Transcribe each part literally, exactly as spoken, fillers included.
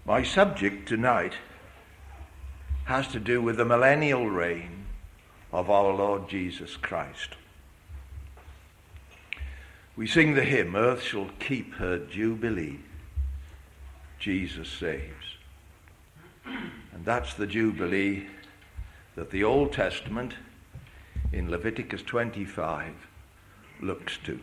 My subject tonight has to do with the millennial reign of our Lord Jesus Christ. We sing the hymn, "Earth shall keep her jubilee, Jesus saves." And that's the jubilee that the Old Testament in Leviticus twenty-five looks to.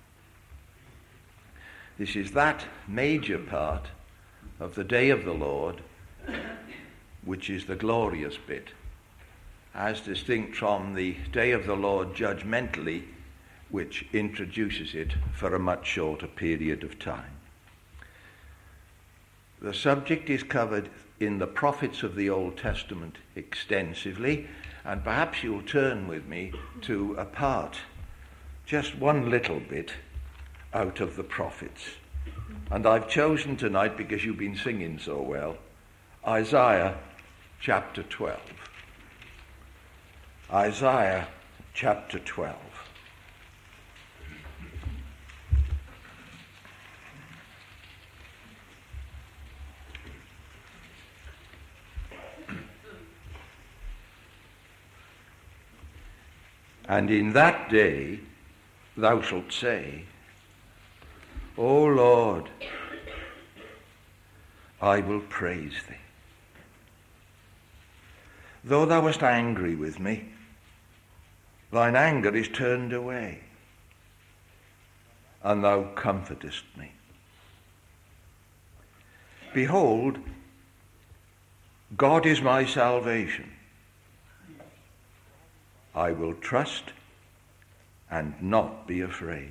This is that major part of the day of the Lord, which is the glorious bit, as distinct from the day of the Lord judgmentally, which introduces it for a much shorter period of time. The subject is covered in the prophets of the Old Testament extensively, and perhaps you'll turn with me to a part, just one little bit, out of the prophets. And I've chosen tonight, because you've been singing so well, Isaiah chapter twelve. Isaiah chapter twelve. And in that day thou shalt say, O Lord, I will praise thee. Though thou wast angry with me, thine anger is turned away, and thou comfortest me. Behold, God is my salvation. I will trust and not be afraid.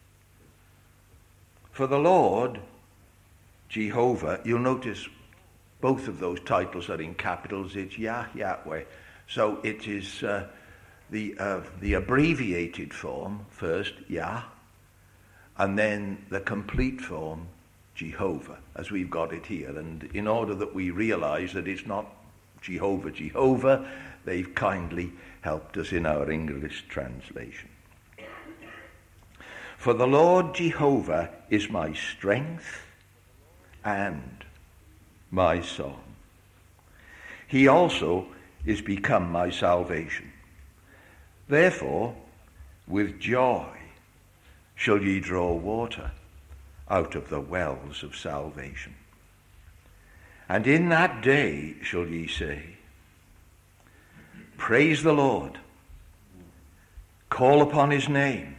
For the Lord, Jehovah, you'll notice both of those titles are in capitals. It's Yah, Yahweh. So it is uh, the, uh, the abbreviated form, first Yah, and then the complete form, Jehovah, as we've got it here. And in order that we realize that it's not Jehovah, Jehovah, they've kindly helped us in our English translation. For the Lord Jehovah is my strength and my song. He also is become my salvation. Therefore, with joy shall ye draw water out of the wells of salvation. And in that day shall ye say, Praise the Lord, call upon his name,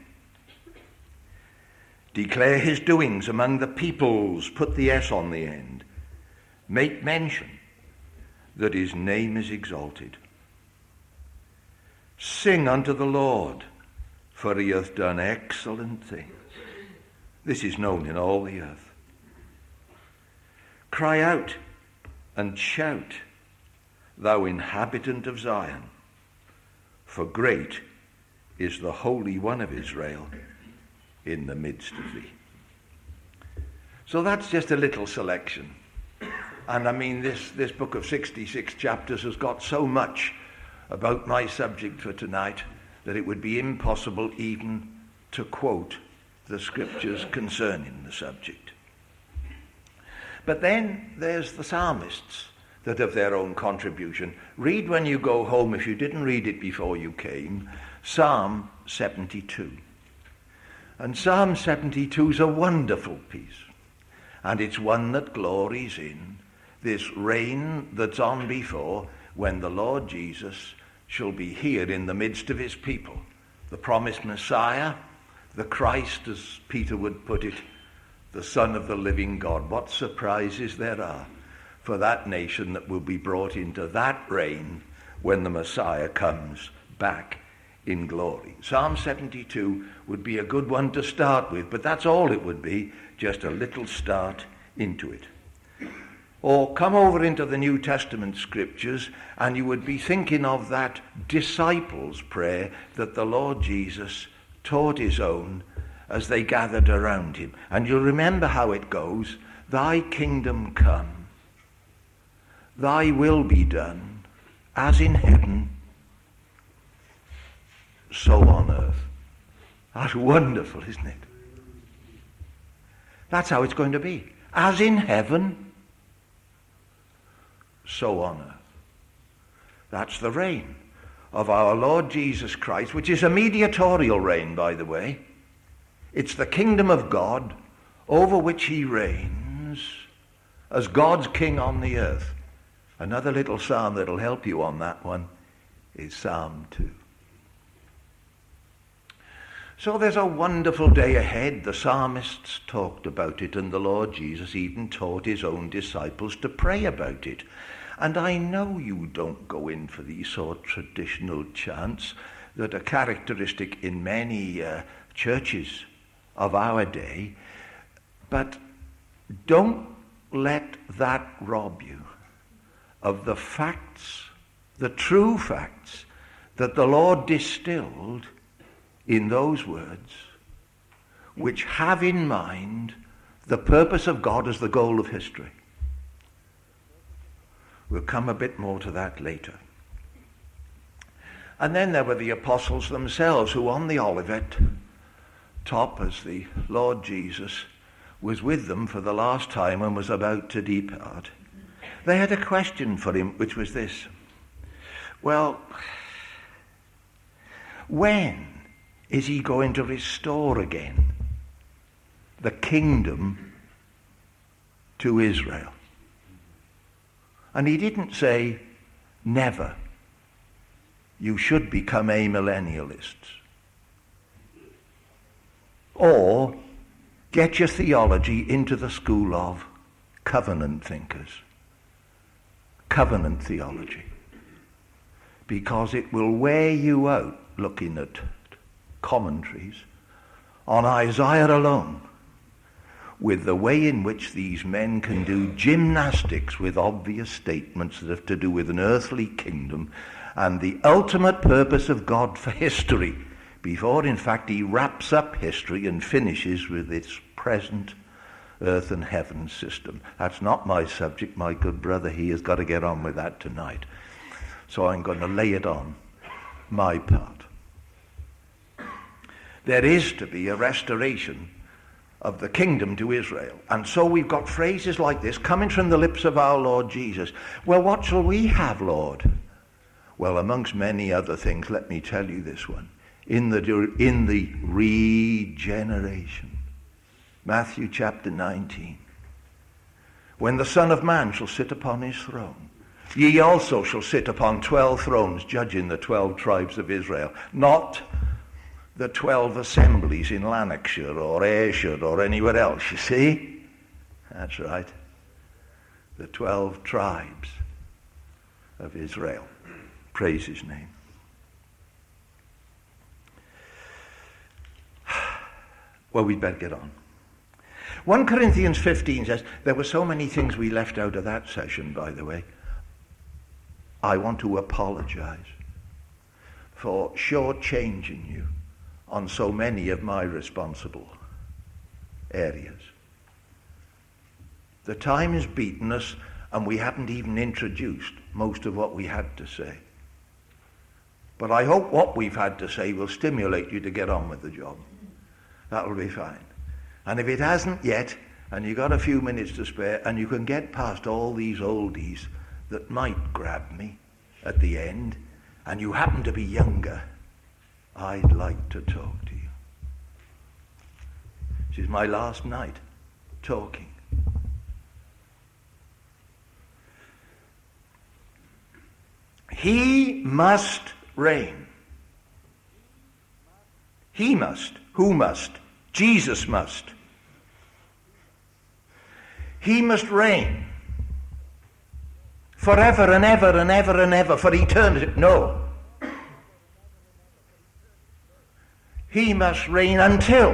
declare his doings among the peoples, put the S on the end, make mention that his name is exalted. Sing unto the Lord, for he hath done excellent things. This is known in all the earth. Cry out and shout, thou inhabitant of Zion, for great is the Holy One of Israel in the midst of thee. So that's just a little selection. And I mean, this, this book of sixty-six chapters has got so much about my subject for tonight that it would be impossible even to quote the scriptures concerning the subject. But then there's the psalmists that have their own contribution. Read when you go home, if you didn't read it before you came, Psalm seventy-two. And Psalm seventy-two is a wonderful piece. And it's one that glories in this reign that's on before, when the Lord Jesus shall be here in the midst of his people. The promised Messiah, the Christ, as Peter would put it, the Son of the living God. What surprises there are for that nation that will be brought into that reign when the Messiah comes back in glory. Psalm seventy-two would be a good one to start with, but that's all it would be, just a little start into it. Or come over into the New Testament scriptures and you would be thinking of that disciples' prayer that the Lord Jesus taught his own as they gathered around him. And you'll remember how it goes. Thy kingdom come, thy will be done, as in heaven, so on earth. That's wonderful, isn't it? That's how it's going to be. As in heaven, so on earth. That's the reign of our Lord Jesus Christ, which is a mediatorial reign, by the way. It's the kingdom of God over which he reigns as God's king on the earth. Another little psalm that'll help you on that one is Psalm two. So there's a wonderful day ahead. The psalmists talked about it, and the Lord Jesus even taught his own disciples to pray about it. And I know you don't go in for these sort of traditional chants that are characteristic in many uh, churches of our day, but don't let that rob you of the facts, the true facts that the Lord distilled in those words, which have in mind the purpose of God as the goal of history. We'll come a bit more to that later. And then there were the apostles themselves, who on the Olivet top, as the Lord Jesus was with them for the last time and was about to depart, they had a question for him, which was this: well, when is he going to restore again the kingdom to Israel? And he didn't say, never. You should become amillennialists. Or get your theology into the school of covenant thinkers. Covenant theology. Because it will wear you out looking at commentaries on Isaiah alone, with the way in which these men can do gymnastics with obvious statements that have to do with an earthly kingdom and the ultimate purpose of God for history, before in fact he wraps up history and finishes with its present earth and heaven system. That's not my subject, my good brother. He has got to get on with that tonight. So I'm going to lay it on my part. There is to be a restoration of the kingdom to Israel. And so we've got phrases like this coming from the lips of our Lord Jesus. Well, what shall we have, Lord? Well, amongst many other things, let me tell you this one. In the, in the regeneration. Matthew chapter nineteen. When the Son of Man shall sit upon his throne, ye also shall sit upon twelve thrones, judging the twelve tribes of Israel. Not the twelve assemblies in Lanarkshire or Ayrshire or anywhere else, you see? That's right. The twelve tribes of Israel. Praise his name. Well, we'd better get on. First Corinthians fifteen says, there were so many things we left out of that session, by the way. I want to apologize for shortchanging you on so many of my responsible areas. The time has beaten us, and we haven't even introduced most of what we had to say. But I hope what we've had to say will stimulate you to get on with the job. That'll be fine. And if it hasn't yet, and you've got a few minutes to spare, and you can get past all these oldies that might grab me at the end, and you happen to be younger, I'd like to talk to you. This is my last night talking. He must reign. He must. Who must? Jesus must. He must reign forever and ever and ever and ever, for eternity. No. He must reign until.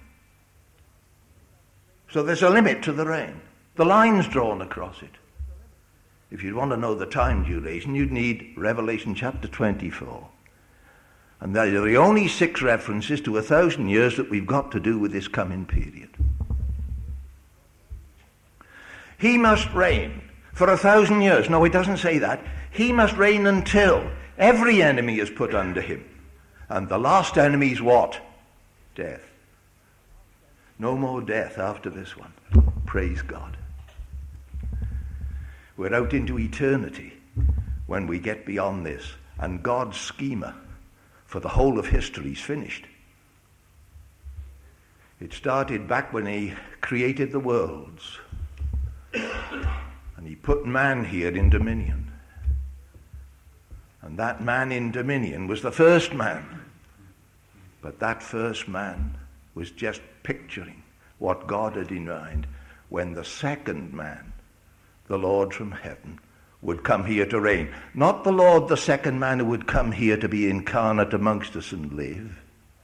So there's a limit to the reign. The line's drawn across it. If you'd want to know the time duration, you'd need Revelation chapter twenty-four. And they're the only six references to a thousand years that we've got to do with this coming period. He must reign for a thousand years. No, it doesn't say that. He must reign until every enemy is put under him. And the last enemy is what? Death. No more death after this one. Praise God. We're out into eternity when we get beyond this, and God's schema for the whole of history is finished. It started back when he created the worlds, and he put man here in dominion. And that man in dominion was the first man. But that first man was just picturing what God had in mind when the second man, the Lord from heaven, would come here to reign. Not the Lord, the second man who would come here to be incarnate amongst us and live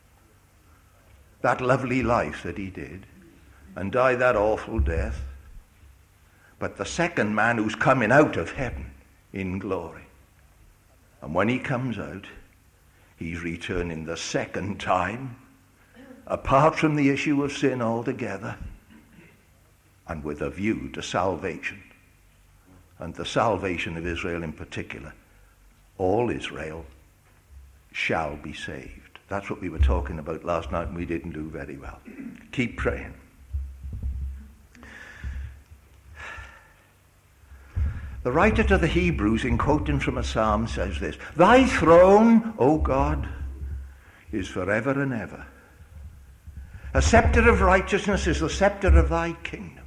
that lovely life that he did and die that awful death, but the second man who's coming out of heaven in glory. And when he comes out, he's returning the second time, apart from the issue of sin altogether, and with a view to salvation, and the salvation of Israel in particular. All Israel shall be saved. That's what we were talking about last night, and we didn't do very well. Keep praying. The writer to the Hebrews, in quoting from a psalm, says this: Thy throne, O God, is forever and ever. A scepter of righteousness is the scepter of thy kingdom.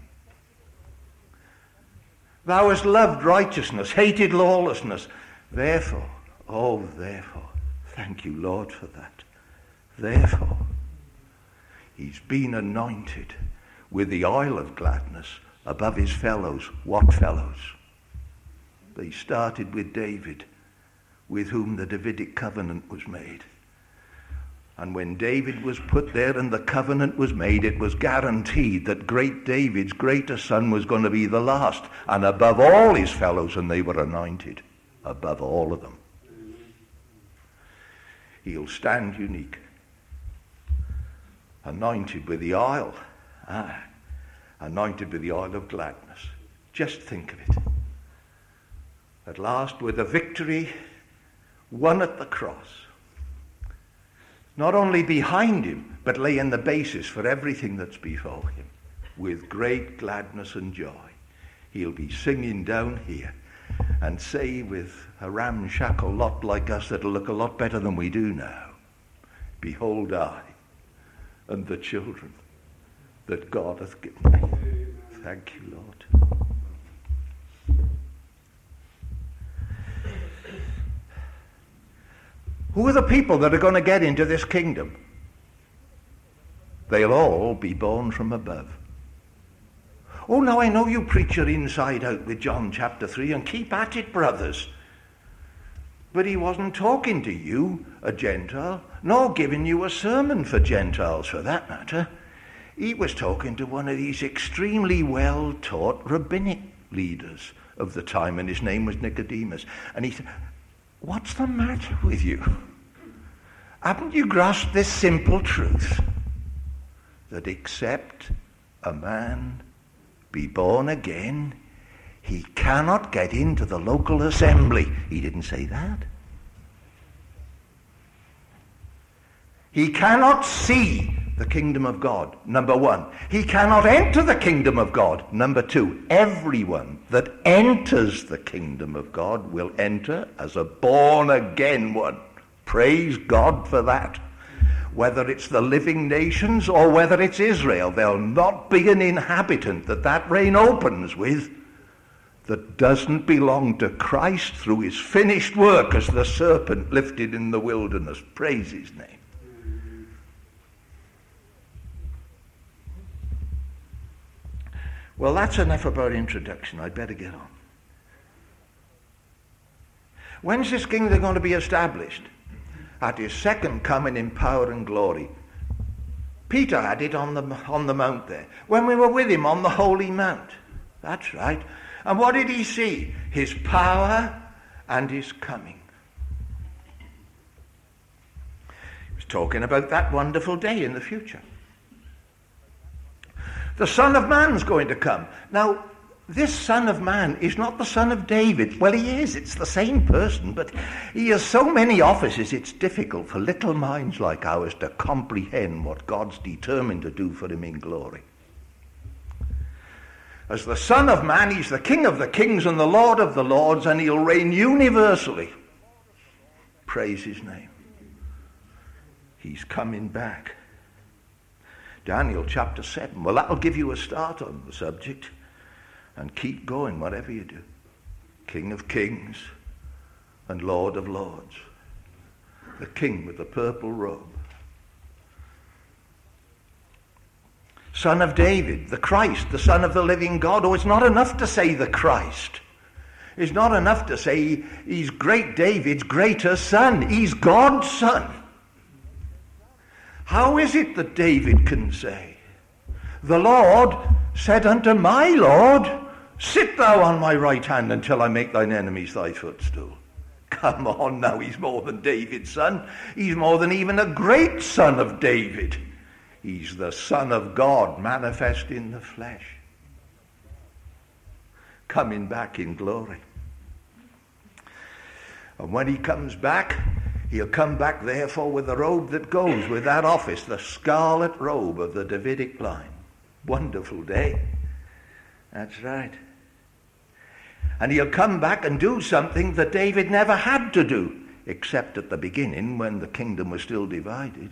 Thou hast loved righteousness, hated lawlessness. Therefore, oh, therefore, thank you, Lord, for that. Therefore, he's been anointed with the oil of gladness above his fellows. What fellows? They started with David, with whom the Davidic covenant was made. And when David was put there and the covenant was made, it was guaranteed that great David's greatest son was going to be the last, and above all his fellows, and they were anointed above all of them. He'll stand unique, anointed with the oil, ah, anointed with the oil of gladness. Just think of it. At last, with a victory won at the cross, not only behind him, but laying the basis for everything that's before him, with great gladness and joy, he'll be singing down here and say with a ramshackle lot like us that'll look a lot better than we do now, Behold I and the children that God hath given me. Thank you, Lord. Who are the people that are going to get into this kingdom? They'll all be born from above. Oh, now I know you preach your inside out with John chapter three, and keep at it, brothers. But he wasn't talking to you, a Gentile, nor giving you a sermon for Gentiles for that matter. He was talking to one of these extremely well-taught rabbinic leaders of the time, and his name was Nicodemus. And he said, what's the matter with you? Haven't you grasped this simple truth? That except a man be born again, he cannot get into the local assembly. He didn't say that. He cannot see the kingdom of God, number one. He cannot enter the kingdom of God, number two. Everyone that enters the kingdom of God will enter as a born-again one. Praise God for that. Whether it's the living nations or whether it's Israel, there'll not be an inhabitant that that reign opens with that doesn't belong to Christ through his finished work as the serpent lifted in the wilderness. Praise his name. Well, that's enough about introduction. I'd better get on. When's this kingdom going to be established? At his second coming in power and glory. Peter had it on the, on the mount there, when we were with him on the holy mount. That's right. And what did he see? His power and his coming. He was talking about that wonderful day in the future. The Son of Man's going to come. Now, this Son of Man is not the Son of David. Well, he is. It's the same person, but he has so many offices, it's difficult for little minds like ours to comprehend what God's determined to do for him in glory. As the Son of Man, he's the King of the kings and the Lord of the lords, and he'll reign universally. Praise his name. He's coming back. Daniel chapter seven. Well, that'll give you a start on the subject. And keep going, whatever you do. King of kings and Lord of lords. The king with the purple robe. Son of David, the Christ, the Son of the living God. Oh, it's not enough to say the Christ. It's not enough to say he's great David's greater son. He's God's son. How is it that David can say, the Lord said unto my Lord, sit thou on my right hand until I make thine enemies thy footstool? Come on now, he's more than David's son. He's more than even a great son of David. He's the Son of God manifest in the flesh, coming back in glory. And when he comes back, he'll come back therefore with the robe that goes with that office, the scarlet robe of the Davidic line. Wonderful day. That's right. And he'll come back and do something that David never had to do, except at the beginning when the kingdom was still divided.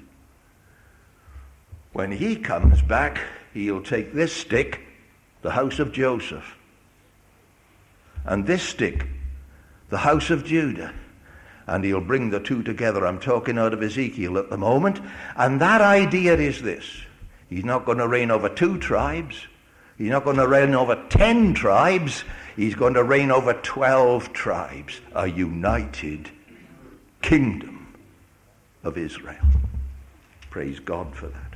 When he comes back, he'll take this stick, the house of Joseph, and this stick, the house of Judah, and he'll bring the two together. I'm talking out of Ezekiel at the moment. And that idea is this. He's not going to reign over two tribes. He's not going to reign over ten tribes. He's going to reign over twelve tribes. A united kingdom of Israel. Praise God for that.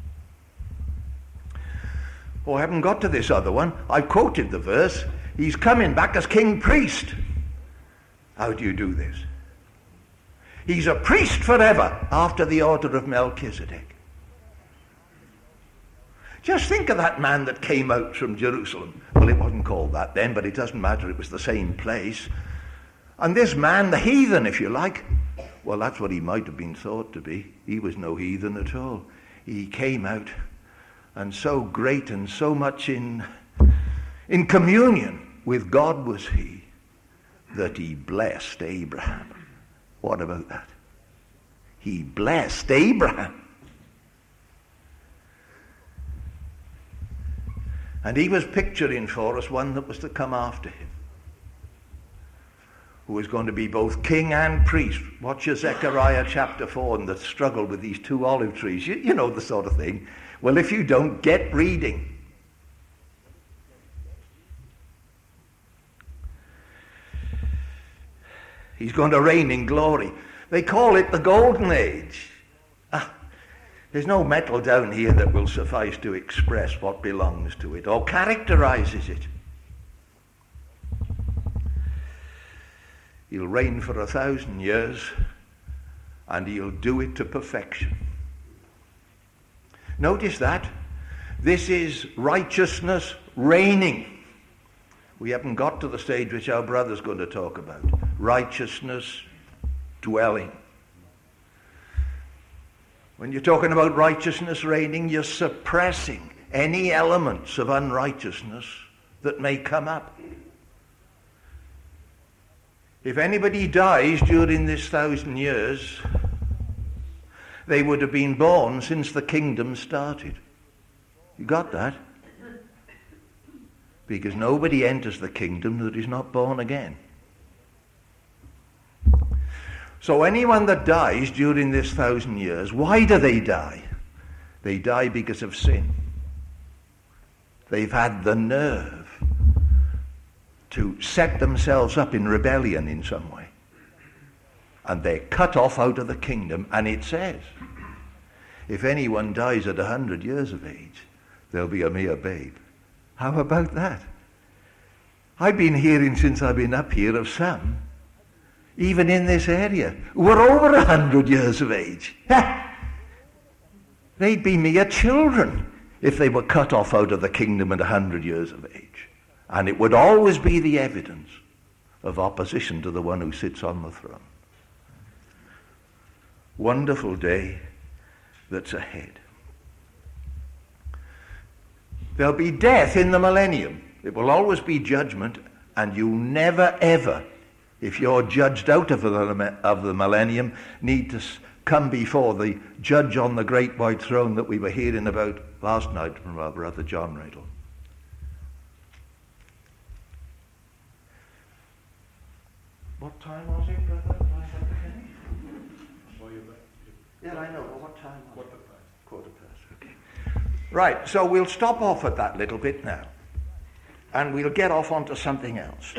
Oh, I haven't got to this other one. I've quoted the verse. He's coming back as king priest. How do you do this? He's a priest forever after the order of Melchizedek. Just think of that man that came out from Jerusalem. Well, it wasn't called that then, but it doesn't matter. It was the same place. And this man, the heathen, if you like, well, that's what he might have been thought to be. He was no heathen at all. He came out, and so great and so much in, in communion with God was he, that he blessed Abraham. What about that? He blessed Abraham. And he was picturing for us one that was to come after him, who was going to be both king and priest. Watch your Zechariah chapter four and the struggle with these two olive trees. You, you know the sort of thing. Well, if you don't, get reading. He's going to reign in glory. They call it the Golden Age. Ah, there's no metal down here that will suffice to express what belongs to it or characterizes it. He'll reign for a thousand years, and he'll do it to perfection. Notice that. This is righteousness reigning. We haven't got to the stage which our brother's going to talk about. Righteousness dwelling. When you're talking about righteousness reigning, you're suppressing any elements of unrighteousness that may come up. If anybody dies during this thousand years, they would have been born since the kingdom started. You got that? Because nobody enters the kingdom that is not born again. So anyone that dies during this thousand years, why do they die? They die because of sin. They've had the nerve to set themselves up in rebellion in some way. And they're cut off out of the kingdom. And it says, if anyone dies at a hundred years of age, they'll be a mere babe. How about that? I've been hearing since I've been up here of some, even in this area, who were over a hundred years of age. They'd be mere children if they were cut off out of the kingdom at a hundred years of age. And it would always be the evidence of opposition to the one who sits on the throne. Wonderful day that's ahead. There'll be death in the millennium. It will always be judgment, and you'll never, ever, if you're judged out of the, of the millennium, need to come before the judge on the great white throne that we were hearing about last night from our brother John Riddle. What time was it, brother? Yeah, I know. Well, what time was it? Quarter past. Quarter past, okay. Right, so we'll stop off at that little bit now. And we'll get off onto something else.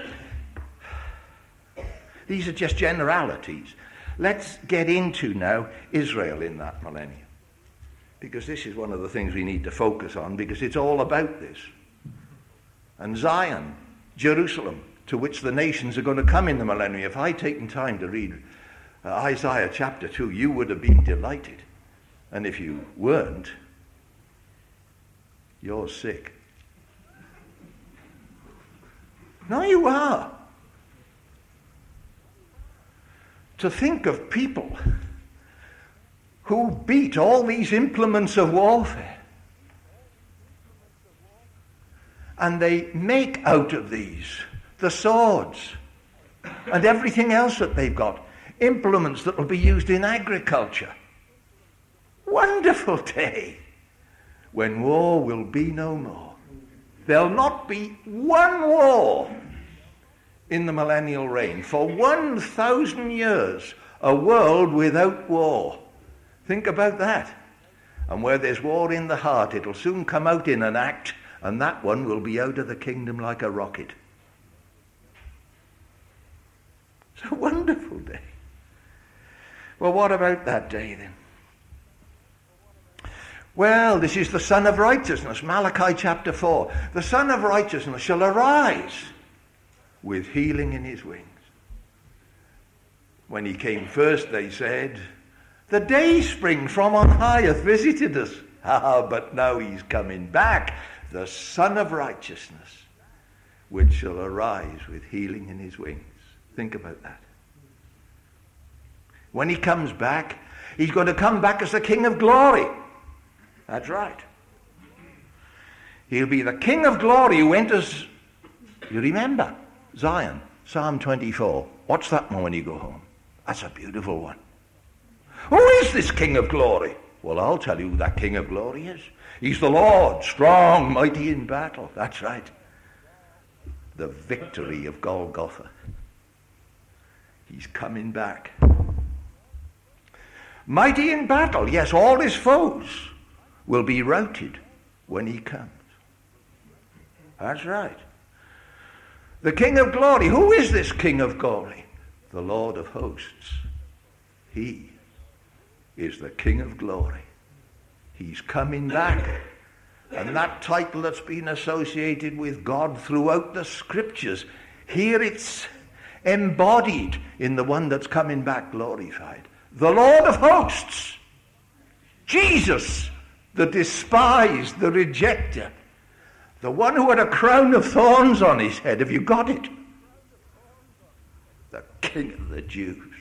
These are just generalities. Let's get into now Israel in that millennium. Because this is one of the things we need to focus on, because it's all about this. And Zion, Jerusalem, to which the nations are going to come in the millennium. If I'd taken time to read uh, Isaiah chapter two, you would have been delighted. And if you weren't, you're sick. No, you are. To think of people who beat all these implements of warfare, and they make out of these the swords and everything else that they've got, implements that will be used in agriculture. Wonderful day when war will be no more. There'll not be one war in the millennial reign. For one thousand years, a world without war. Think about that. And where there's war in the heart, it'll soon come out in an act, and that one will be out of the kingdom like a rocket. It's a wonderful day. Well, what about that day then? Well, this is the Son of Righteousness, Malachi chapter four. The Son of Righteousness shall arise with healing in his wings. When he came first, they said, the day spring from on high hath visited us. Ah, but now he's coming back, the Son of Righteousness, which shall arise with healing in his wings. Think about that. When he comes back, he's going to come back as the King of Glory. That's right. He'll be the King of Glory who enters, you remember, Zion, Psalm twenty-four. Watch that one when you go home. That's a beautiful one. Who is this King of Glory? Well, I'll tell you who that King of Glory is. He's the Lord, strong, mighty in battle. That's right. The victory of Golgotha. He's coming back. Mighty in battle. Yes, all his foes will be routed when he comes. That's right. The King of Glory. Who is this King of Glory? The Lord of hosts. He is the King of Glory. He's coming back. And that title that's been associated with God throughout the scriptures, here it's embodied in the one that's coming back glorified. The Lord of hosts. Jesus, the despised, the rejecter. The one who had a crown of thorns on his head. Have you got it? The King of the Jews.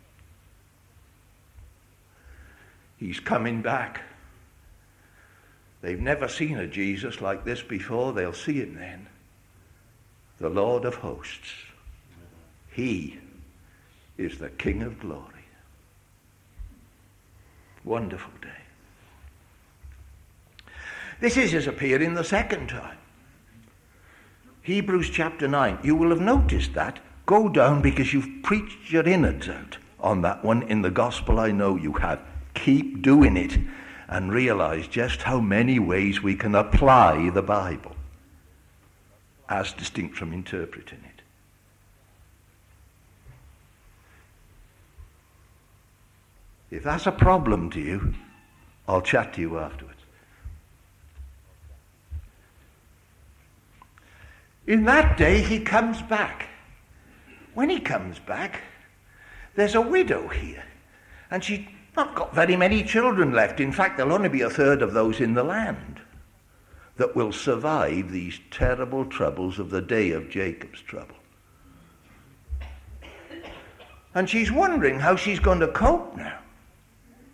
He's coming back. They've never seen a Jesus like this before. They'll see it then. The Lord of hosts. He is the King of Glory. Wonderful day. This is his appearing the second time. Hebrews chapter nine. You will have noticed that. Go down, because you've preached your innards out on that one in the gospel. I know you have. Keep doing it and realize just how many ways we can apply the Bible as distinct from interpreting it. If that's a problem to you, I'll chat to you afterwards. In that day, he comes back. When he comes back, there's a widow here, and she's not got very many children left. In fact, there'll only be a third of those in the land that will survive these terrible troubles of the day of Jacob's trouble. And she's wondering how she's going to cope now.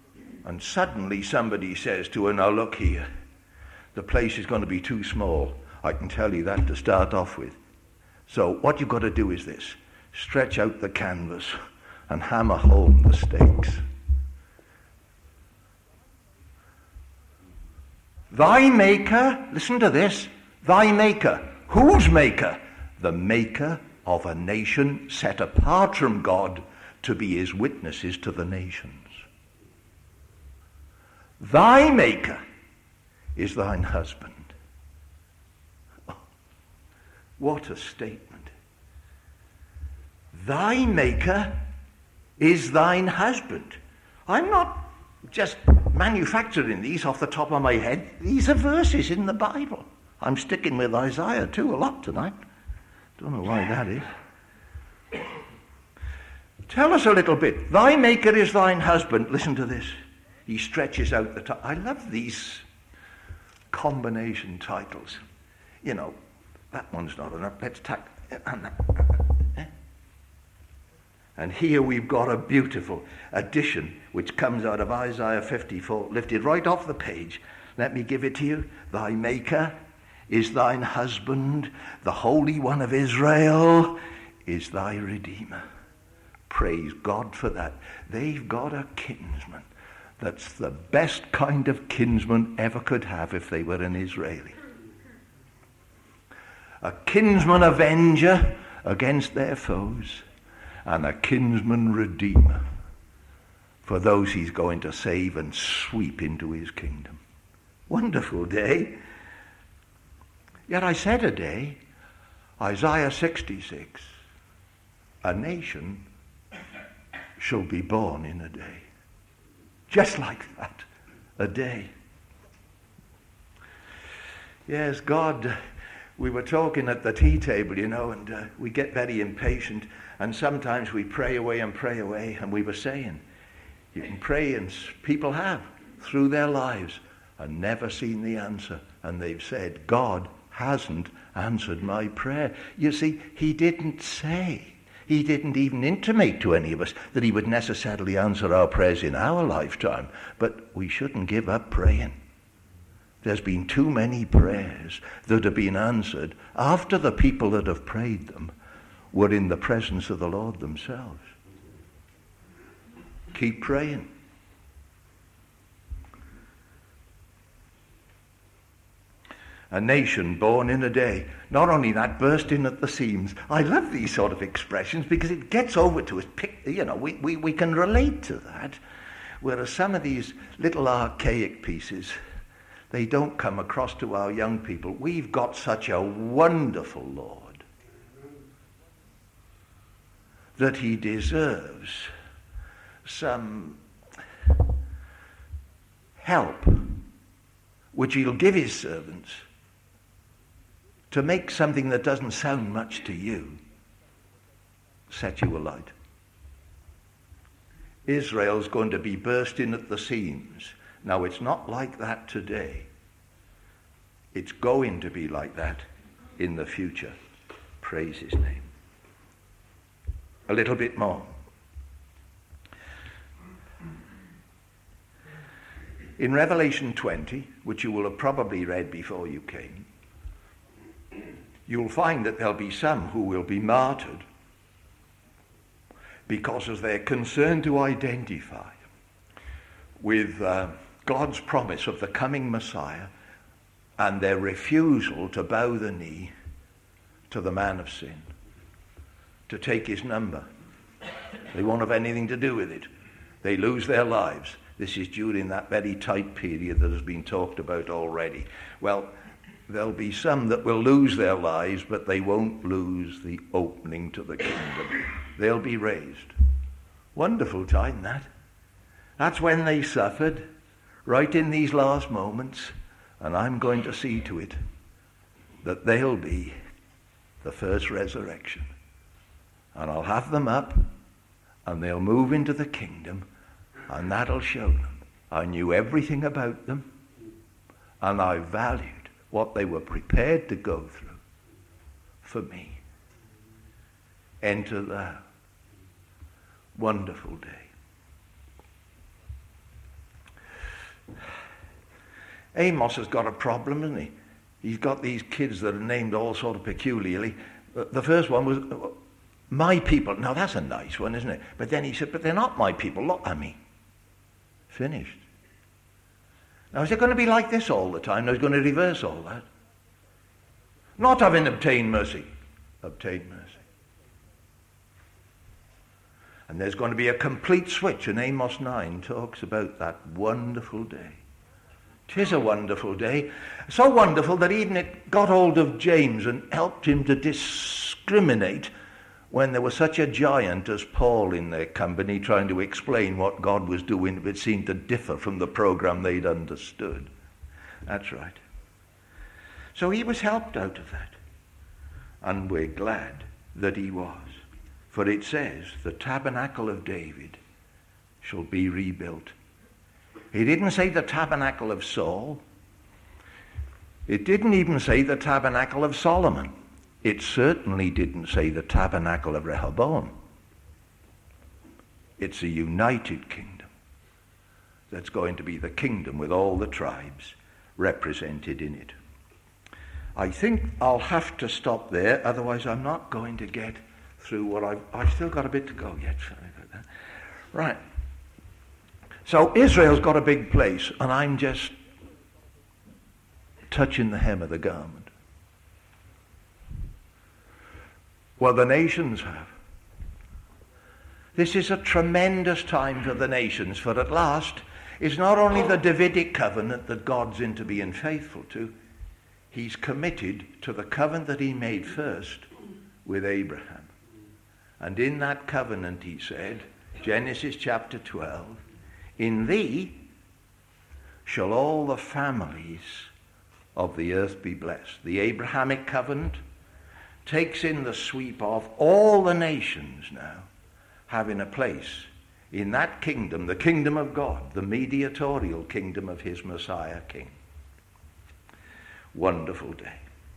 And suddenly somebody says to her, now look here, the place is going to be too small. I can tell you that to start off with. So what you've got to do is this. Stretch out the canvas and hammer home the stakes. Thy maker, listen to this, thy maker. Whose maker? The maker of a nation set apart from God to be his witnesses to the nations. Thy maker is thine husband. Oh, what a statement. Thy maker is thine husband. I'm not just manufacturing these off the top of my head. These are verses in the Bible. I'm sticking with Isaiah too a lot tonight. Don't know why that is. Tell us a little bit. Thy maker is thine husband. Listen to this. He stretches out the top. I love these combination titles. You know, that one's not enough. Let's tack. And here we've got a beautiful addition which comes out of Isaiah fifty-four, lifted right off the page. Let me give it to you. Thy maker is thine husband. The Holy One of Israel is thy Redeemer. Praise God for that. They've got a kinsman that's the best kind of kinsman ever could have if they were an Israeli. A kinsman avenger against their foes, and a kinsman redeemer for those he's going to save and sweep into his kingdom. Wonderful day. Yet I said a day, Isaiah sixty-six, a nation shall be born in a day. Just like that, a day. Yes, God, we were talking at the tea table, you know, and uh, we get very impatient, and sometimes we pray away and pray away, and we were saying, you can pray, and people have, through their lives, and never seen the answer, and they've said, God hasn't answered my prayer. You see, he didn't say, he didn't even intimate to any of us that he would necessarily answer our prayers in our lifetime, but we shouldn't give up praying. There's been too many prayers that have been answered after the people that have prayed them were in the presence of the Lord themselves. Keep praying. A nation born in a day. Not only that, bursting at the seams. I love these sort of expressions because it gets over to us. You know, we, we, we can relate to that. Whereas some of these little archaic pieces, they don't come across to our young people. We've got such a wonderful Lord that he deserves some help, which he'll give his servants to make something that doesn't sound much to you set you alight. Israel's going to be bursting at the seams. Now, it's not like that today. It's going to be like that in the future. Praise his name. A little bit more. In Revelation twenty, which you will have probably read before you came, you'll find that there'll be some who will be martyred because as they're concerned to identify with uh, God's promise of the coming Messiah and their refusal to bow the knee to the man of sin, to take his number. They won't have anything to do with it. They lose their lives. This is during that very tight period that has been talked about already. Well, there'll be some that will lose their lives, but they won't lose the opening to the kingdom. They'll be raised. Wonderful time, that. That's when they suffered, right in these last moments, and I'm going to see to it that they'll be the first resurrection. And I'll have them up, and they'll move into the kingdom, and that'll show them I knew everything about them, and I valued what they were prepared to go through for me. Enter the wonderful day. Amos has got a problem, hasn't he? He's got these kids that are named all sort of peculiarly. The first one was, my people. Now that's a nice one, isn't it? But then he said, but they're not my people. Look at me. Finished. Now is it going to be like this all the time? No, he's going to reverse all that. Not having obtained mercy. Obtained mercy. And there's going to be a complete switch, and Amos nine talks about that wonderful day. Tis a wonderful day. So wonderful that even it got hold of James and helped him to discriminate when there was such a giant as Paul in their company trying to explain what God was doing. It seemed to differ from the program they'd understood. That's right. So he was helped out of that. And we're glad that he was. For it says, the tabernacle of David shall be rebuilt. He didn't say the tabernacle of Saul. It didn't even say the tabernacle of Solomon. It certainly didn't say the tabernacle of Rehoboam. It's a united kingdom that's going to be the kingdom with all the tribes represented in it. I think I'll have to stop there, otherwise I'm not going to get through what I've... I've still got a bit to go yet. Sorry about that. Right. So Israel's got a big place, and I'm just touching the hem of the garment. Well, the nations have. This is a tremendous time for the nations, for at last it's not only the Davidic covenant that God's into being faithful to, he's committed to the covenant that he made first with Abraham. And in that covenant, he said, Genesis chapter twelve, in thee shall all the families of the earth be blessed. The Abrahamic covenant takes in the sweep of all the nations now having a place in that kingdom, the kingdom of God, the mediatorial kingdom of his Messiah King. Wonderful day.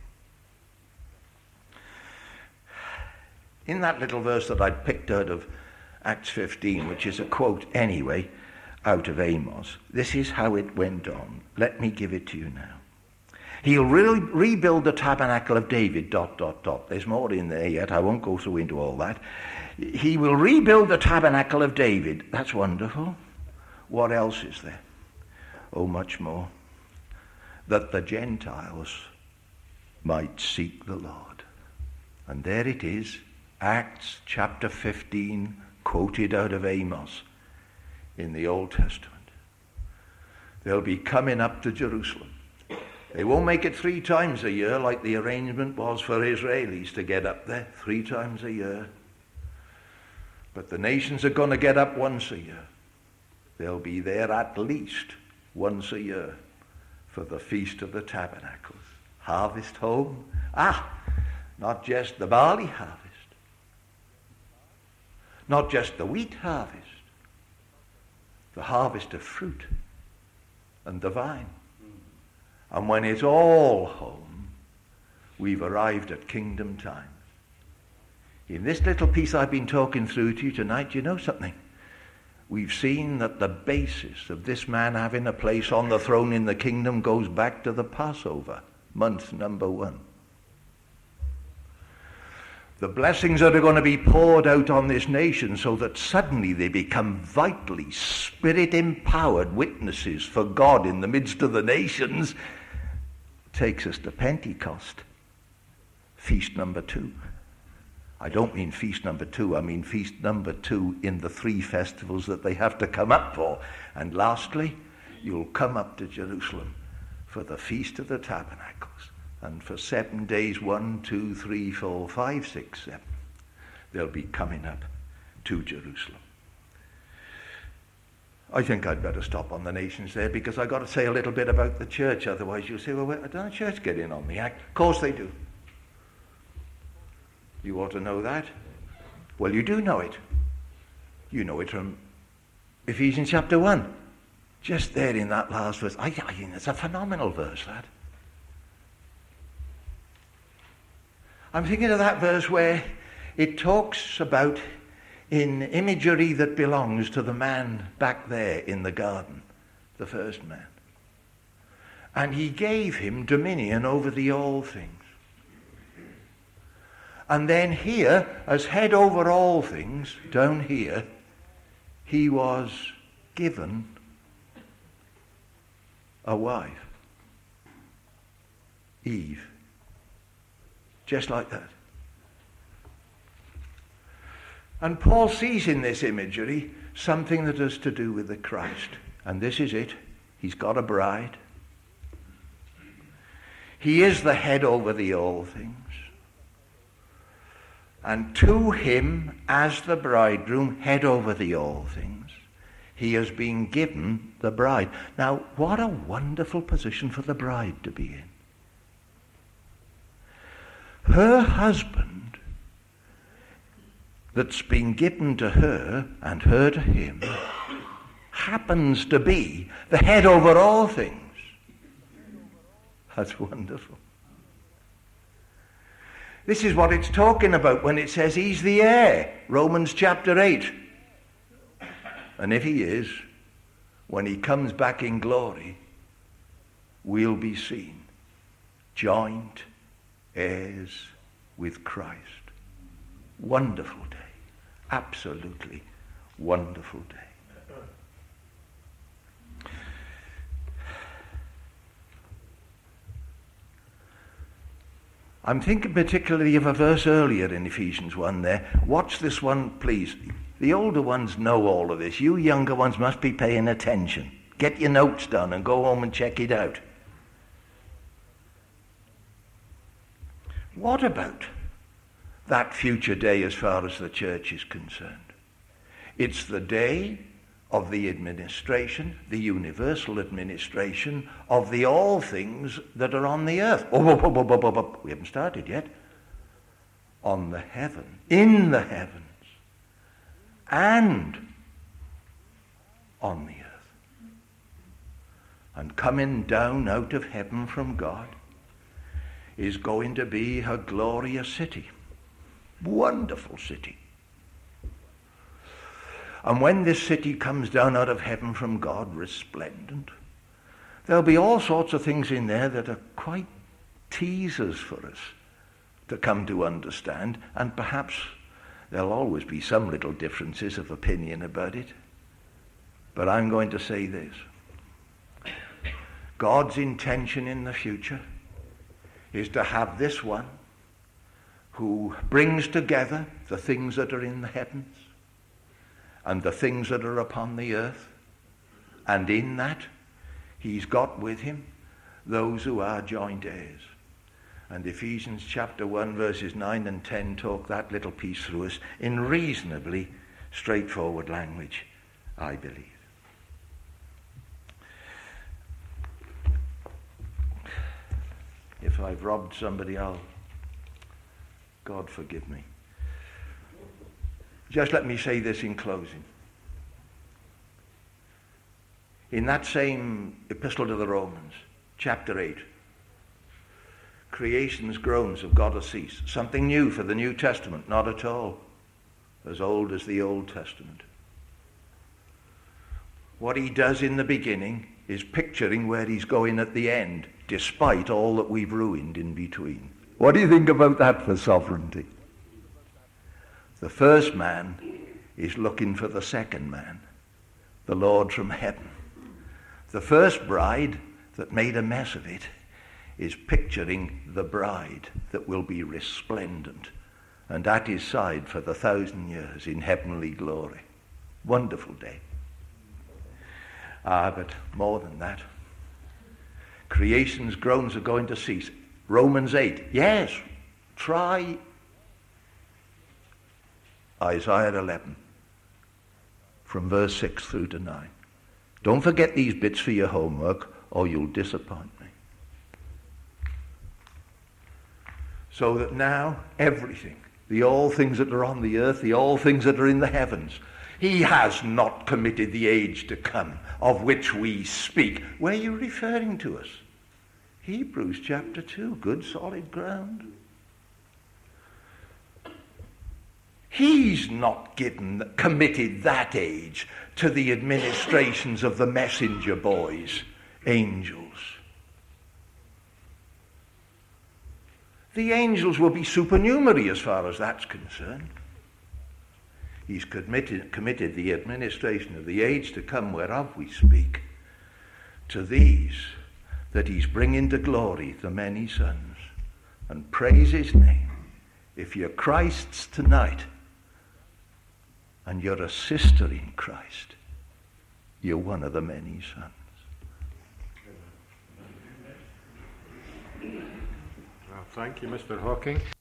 In that little verse that I picked out of Acts fifteen, which is a quote anyway, out of Amos, this is how it went on. Let me give it to you now. He'll re- rebuild the tabernacle of David, dot, dot, dot. There's more in there yet. I won't go through into all that. He will rebuild the tabernacle of David. That's wonderful. What else is there? Oh, much more. That the Gentiles might seek the Lord. And there it is, Acts chapter fifteen, quoted out of Amos in the Old Testament. They'll be coming up to Jerusalem. They won't make it three times a year like the arrangement was for Israelis to get up there, three times a year. But the nations are going to get up once a year. They'll be there at least once a year for the Feast of the Tabernacles. Harvest home. Ah, not just the barley harvest. Not just the wheat harvest. The harvest of fruit and the vine. And when it's all home, we've arrived at kingdom times. In this little piece I've been talking through to you tonight, you know something? We've seen that the basis of this man having a place on the throne in the kingdom goes back to the Passover, month number one. The blessings that are going to be poured out on this nation so that suddenly they become vitally spirit-empowered witnesses for God in the midst of the nations takes us to Pentecost, feast number two. I don't mean feast number two, I mean feast number two in the three festivals that they have to come up for. And lastly, you'll come up to Jerusalem for the Feast of the Tabernacles. And for seven days, one, two, three, four, five, six, seven, they'll be coming up to Jerusalem. I think I'd better stop on the nations there because I've got to say a little bit about the church. Otherwise you'll say, well, where, don't the church get in on the act? Of course they do. You ought to know that. Well, you do know it. You know it from Ephesians chapter one. Just there in that last verse. I, I think it's a phenomenal verse, that. I'm thinking of that verse where it talks about in imagery that belongs to the man back there in the garden, the first man. And he gave him dominion over the all things. And then here, as head over all things, down here, he was given a wife, Eve. Just like that. And Paul sees in this imagery something that has to do with the Christ. And this is it. He's got a bride. He is the head over the all things. And to him, as the bridegroom, head over the all things, he has been given the bride. Now, what a wonderful position for the bride to be in. Her husband, that's been given to her and her to him, happens to be the head over all things. That's wonderful. This is what it's talking about when it says he's the heir, Romans chapter eight. And if he is, when he comes back in glory, we'll be seen joint heirs with Christ. Wonderful day. Absolutely wonderful day. I'm thinking particularly of a verse earlier in Ephesians one there. Watch this one, please. The older ones know all of this. You younger ones must be paying attention. Get your notes done and go home and check it out. What about that future day as far as the church is concerned? It's the day of the administration, the universal administration of the all things that are on the earth. Oh, oh, oh, oh, oh, oh. We haven't started yet. On the heaven, in the heavens, and on the earth. And coming down out of heaven from God is going to be a glorious city. Wonderful city. And when this city comes down out of heaven from God, resplendent, there'll be all sorts of things in there that are quite teasers for us to come to understand, and perhaps there'll always be some little differences of opinion about it. But I'm going to say this. God's intention in the future is to have this one who brings together the things that are in the heavens and the things that are upon the earth, and in that he's got with him those who are joint heirs. And Ephesians chapter one verses nine and ten talk that little piece through us in reasonably straightforward language, I believe. If I've robbed somebody, I'll, God forgive me. Just let me say this in closing. In that same epistle to the Romans, chapter eight, creation's groans have got to cease. Something new for the New Testament, not at all as old as the Old Testament. What he does in the beginning is picturing where he's going at the end, despite all that we've ruined in between. What do you think about that for sovereignty? The first man is looking for the second man, the Lord from heaven. The first bride that made a mess of it is picturing the bride that will be resplendent and at his side for the thousand years in heavenly glory. Wonderful day. Ah, but more than that. Creation's groans are going to cease. Romans eight. Yes, try Isaiah eleven, from verse six through to nine. Don't forget these bits for your homework, or you'll disappoint me. So that now everything, the all things that are on the earth, the all things that are in the heavens, he has not committed the age to come, of which we speak. Where are you referring to us? Hebrews chapter two, good solid ground. He's not given, committed that age to the administrations of the messenger boys, angels. The angels will be supernumerary as far as that's concerned. He's committed, committed the administration of the age to come whereof we speak to these that he's bringing to glory the many sons. And praise his name. If you're Christ's tonight and you're a sister in Christ, you're one of the many sons. Well, thank you, Mister Hawking.